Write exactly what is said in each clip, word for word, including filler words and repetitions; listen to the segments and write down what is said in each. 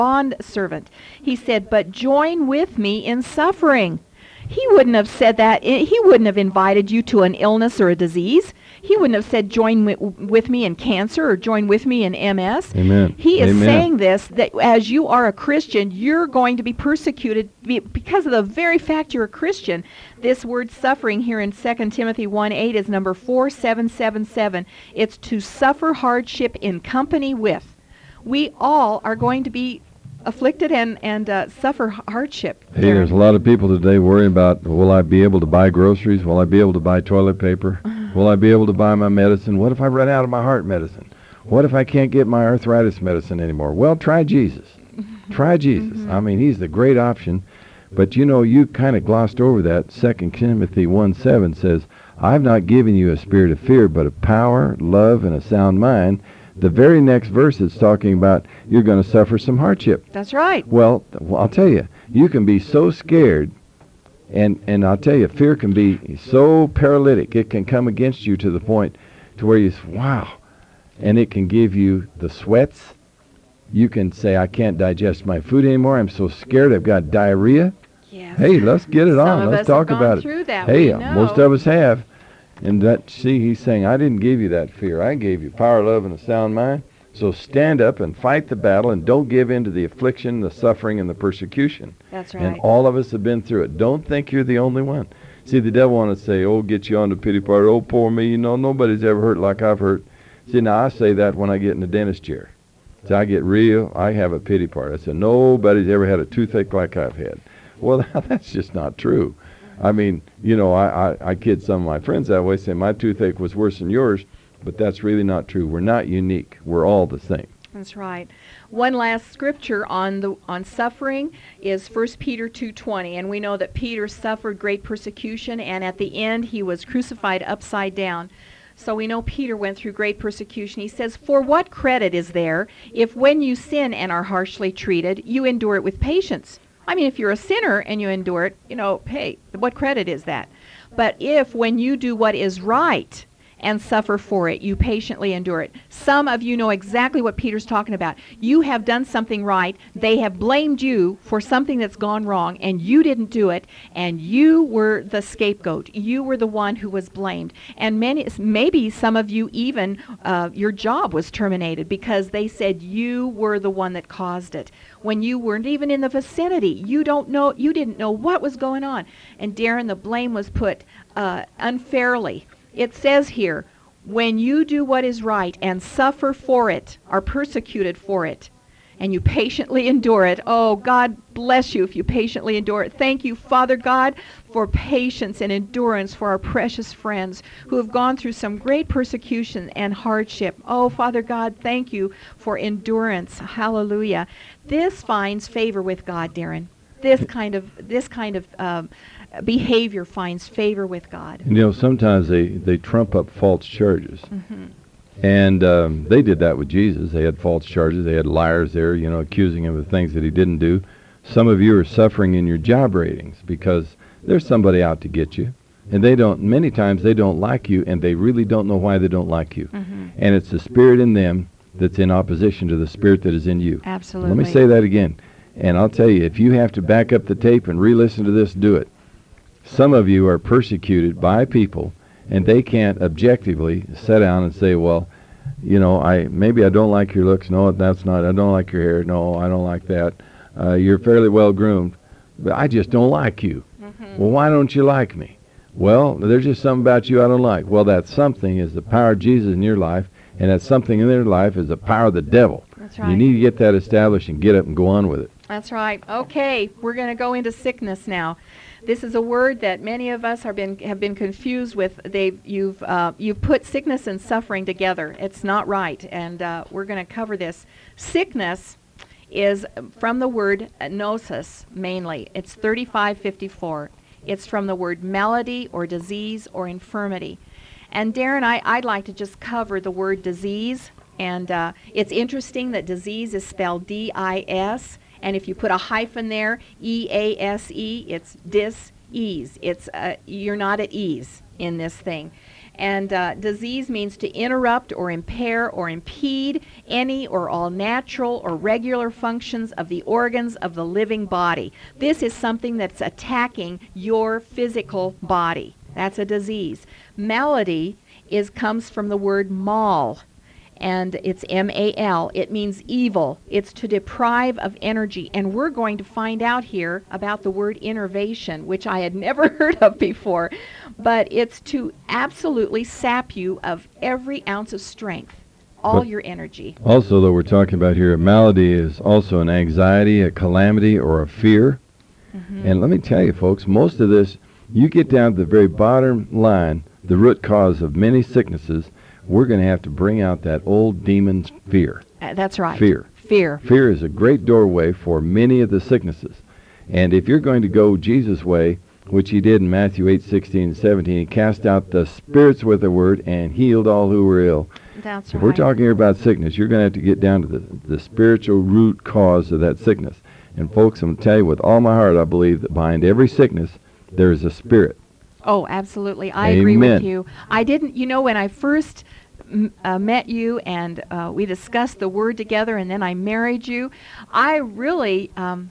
bond servant. He said, but join with me in suffering. He wouldn't have said that. He wouldn't have invited you to an illness or a disease. He wouldn't have said, join wi- with me in cancer or join with me in M S. Amen. He is Amen. saying this, that as you are a Christian, you're going to be persecuted be- because of the very fact you're a Christian. This word suffering here in Second Timothy one eight is number four seven seven seven. It's to suffer hardship in company with. We all are going to be afflicted and, and uh, suffer hardship. Hey, there's a lot of people today worrying about, will I be able to buy groceries? Will I be able to buy toilet paper? Will I be able to buy my medicine? What if I run out of my heart medicine? What if I can't get my arthritis medicine anymore? Well, try Jesus. Try Jesus. Mm-hmm. I mean, he's the great option. But, you know, you kind of glossed over that. Second Timothy one seven says, I've not given you a spirit of fear, but of power, love, and a sound mind. The very next verse is talking about you're going to suffer some hardship. That's right. Well, well, I'll tell you, you can be so scared, and, and I'll tell you, fear can be so paralytic. It can come against you to the point to where you say, wow, and it can give you the sweats. You can say, I can't digest my food anymore. I'm so scared. I've got diarrhea. Yes. Hey, let's get it Some on. of Let's us talk have gone about it. through that. Hey, We uh, know. most of us have. And that, see, he's saying, I didn't give you that fear. I gave you power, love, and a sound mind. So stand up and fight the battle and don't give in to the affliction, the suffering, and the persecution. That's right. And all of us have been through it. Don't think you're the only one. See, the devil wants to say, oh, get you on the pity party. Oh, poor me. You know, nobody's ever hurt like I've hurt. See, now I say that when I get in the dentist chair. So I get real, I have a pity party. I said, nobody's ever had a toothache like I've had. Well, that's just not true. I mean, you know, I, I, I kid some of my friends that way, say my toothache was worse than yours, but that's really not true. We're not unique. We're all the same. That's right. One last scripture on the on suffering is First Peter two twenty, and we know that Peter suffered great persecution, and at the end he was crucified upside down. So we know Peter went through great persecution. He says, for what credit is there if when you sin and are harshly treated, you endure it with patience? I mean, if you're a sinner and you endure it, you know, hey, what credit is that? But if when you do what is right and suffer for it, you patiently endure it. Some of you know exactly what Peter's talking about. You have done something right. They have blamed you for something that's gone wrong, and you didn't do it, and you were the scapegoat. You were the one who was blamed. And many, maybe some of you even, uh, your job was terminated because they said you were the one that caused it. When you weren't even in the vicinity, you don't know, you didn't know what was going on. And Darren, the blame was put uh, unfairly. It says here, when you do what is right and suffer for it, are persecuted for it, and you patiently endure it. Oh, God bless you if you patiently endure it. Thank you, Father God, for patience and endurance for our precious friends who have gone through some great persecution and hardship. Oh, Father God, thank you for endurance. Hallelujah. This finds favor with God, Darren. This kind of this kind of um, behavior finds favor with God. You know, sometimes they, they trump up false charges. Mm-hmm. And um, they did that with Jesus. They had false charges. They had liars there, you know, accusing him of things that he didn't do. Some of you are suffering in your job ratings because there's somebody out to get you. And they don't, many times they don't like you, and they really don't know why they don't like you. Mm-hmm. And it's the spirit in them that's in opposition to the spirit that is in you. Absolutely. Let me say that again. And I'll tell you, if you have to back up the tape and re-listen to this, do it. Some of you are persecuted by people, and they can't objectively sit down and say, well, you know, I maybe I don't like your looks. No, that's not. I don't like your hair. No, I don't like that. Uh, you're fairly well groomed, but I just don't like you. Mm-hmm. Well, why don't you like me? Well, there's just something about you I don't like. Well, that something is the power of Jesus in your life, and that something in their life is the power of the devil. That's right. You need to get that established and get up and go on with it. That's right. Okay, we're going to go into sickness now. This is a word that many of us have been have been confused with. They've you've uh, you've put sickness and suffering together. It's not right, and uh, we're going to cover this. Sickness is from the word gnosis mainly. It's thirty-five fifty-four. It's from the word malady or disease or infirmity. And Darren, I, I'd like to just cover the word disease. And uh, it's interesting that disease is spelled D I S. And if you put a hyphen there, E A S E, it's dis-ease. It's uh, you're not at ease in this thing. And uh, disease means to interrupt or impair or impede any or all natural or regular functions of the organs of the living body. This is something that's attacking your physical body. That's a disease. Malady is comes from the word mal, and it's M A L. It means evil. It's to deprive of energy. And we're going to find out here about the word innervation, which I had never heard of before. But it's to absolutely sap you of every ounce of strength, all But your energy. Also, though, we're talking about here, a malady is also an anxiety, a calamity, or a fear. Mm-hmm. And let me tell you, folks, most of this, you get down to the very bottom line, the root cause of many sicknesses, we're going to have to bring out that old demon's fear. Uh, that's right. Fear. Fear. Fear is a great doorway for many of the sicknesses. And if you're going to go Jesus' way, which he did in Matthew eight, sixteen, and seventeen, he cast out the spirits with a word and healed all who were ill. That's If right. we're talking here about sickness, you're going to have to get down to the, the spiritual root cause of that sickness. And folks, I'm going to tell you with all my heart, I believe that behind every sickness, there is a spirit. Oh, absolutely. I agree with Amen. you. I didn't, you know, when I first m- uh, met you and uh, we discussed the word together and then I married you, I really, um,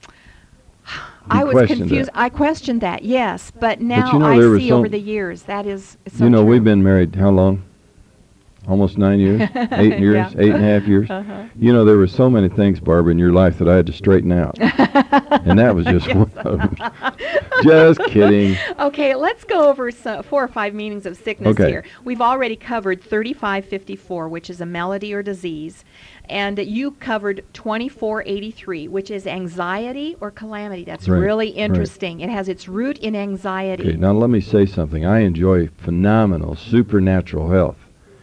I was questioned confused. that. I questioned that, yes. But now you know, I there was see some- over the years that is so You know, true. we've been married how long? Almost nine years? Eight years? Yeah. Eight and a half years? Uh-huh. You know, there were so many things, Barbara, in your life that I had to straighten out. And that was just one of them. Just kidding. Okay, let's go over so, four or five meanings of sickness Okay. here. We've already covered thirty-five fifty-four, which is a malady or disease, and you covered twenty-four eighty-three, which is anxiety or calamity. That's Right, really right. interesting. It has its root in anxiety. Okay, now let me say something. I enjoy phenomenal supernatural health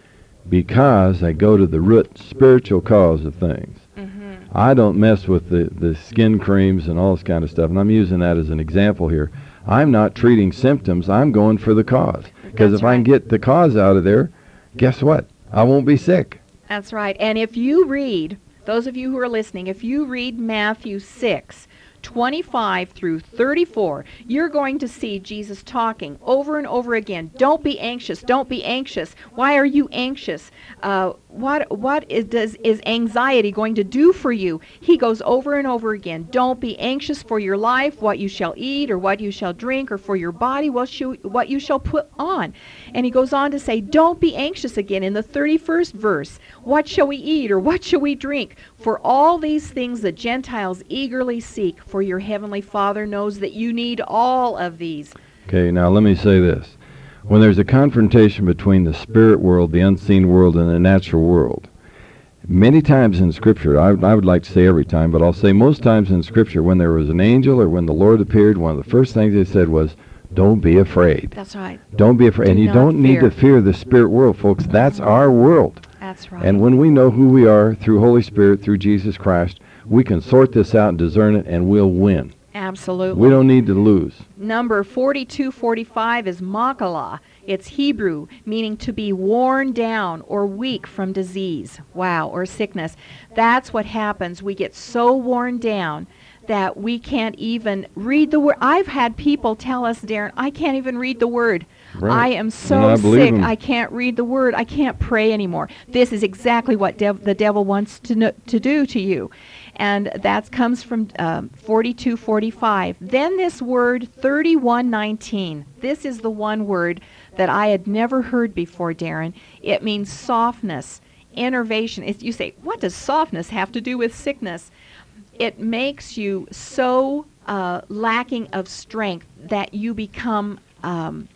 because I go to the root spiritual cause of things. Mm-hmm. I don't mess with the, the skin creams and all this kind of stuff, and I'm using that as an example here. I'm not treating symptoms. I'm going for the cause. Because That's if I can right. get the cause out of there, guess what? I won't be sick. That's right. And if you read, those of you who are listening, if you read Matthew six, twenty-five through thirty-four, you're going to see Jesus talking over and over again. Don't be anxious. Don't be anxious. Why are you anxious? Uh, what what is, does, is anxiety going to do for you? He goes over and over again. Don't be anxious for your life, what you shall eat or what you shall drink, or for your body, what you, what you shall put on. And he goes on to say, don't be anxious again in the thirty-first verse. What shall we eat or what shall we drink? For all these things the Gentiles eagerly seek, for your heavenly Father knows that you need all of these. Okay, now let me say this. When there's a confrontation between the spirit world, the unseen world, and the natural world, many times in Scripture, I, I would like to say every time, but I'll say most times in Scripture, when there was an angel or when the Lord appeared, one of the first things they said was, don't be afraid. That's right. Don't be afraid. Do And you not don't need fear. to fear the spirit world, folks. That's our world. That's right. And when we know who we are through Holy Spirit, through Jesus Christ, we can sort this out and discern it, and we'll win. Absolutely. We don't need to lose. Number forty-two forty-five is makala. It's Hebrew, meaning to be worn down or weak from disease. Wow, or sickness. That's what happens. We get so worn down that we can't even read the word. I've had people tell us, Darren, I can't even read the word. Right. I am And so I believe sick, 'em. I can't read the word. I can't pray anymore. This is exactly what dev- the devil wants to kn- to do to you. And that comes from um, forty-two forty-five. Then this word thirty-one nineteen. This is the one word that I had never heard before, Darren. It means softness, innervation. If you say, what does softness have to do with sickness? It makes you so uh, lacking of strength that you become um,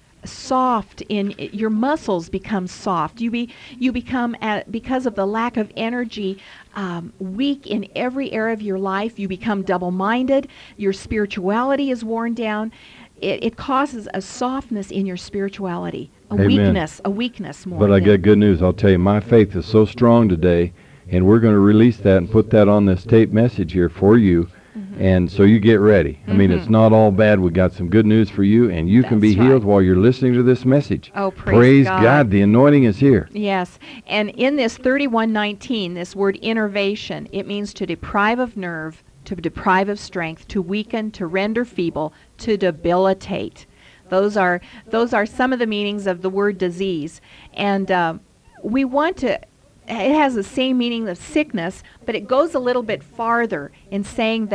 soft in your muscles become soft. You be you become at, because of the lack of energy, um, weak in every area of your life. You become double-minded. Your spirituality is worn down. It, it causes a softness in your spirituality, a Amen. weakness, a weakness more. But I than- get good news. I'll tell you, my faith is so strong today, and we're going to release that and put that on this tape message here for you. Mhm. And so you get ready. I mean, it's Mhm. not all bad. We got some good news for you, and you can be That's healed right. while you're listening to this message. Oh, praise God. God. The anointing is here. Yes, and in this thirty-one nineteen, this word innervation, it means to deprive of nerve, to deprive of strength, to weaken, to render feeble, to debilitate. Those are those are some of the meanings of the word disease, and uh, we want to. It has the same meaning of sickness, but it goes a little bit farther in saying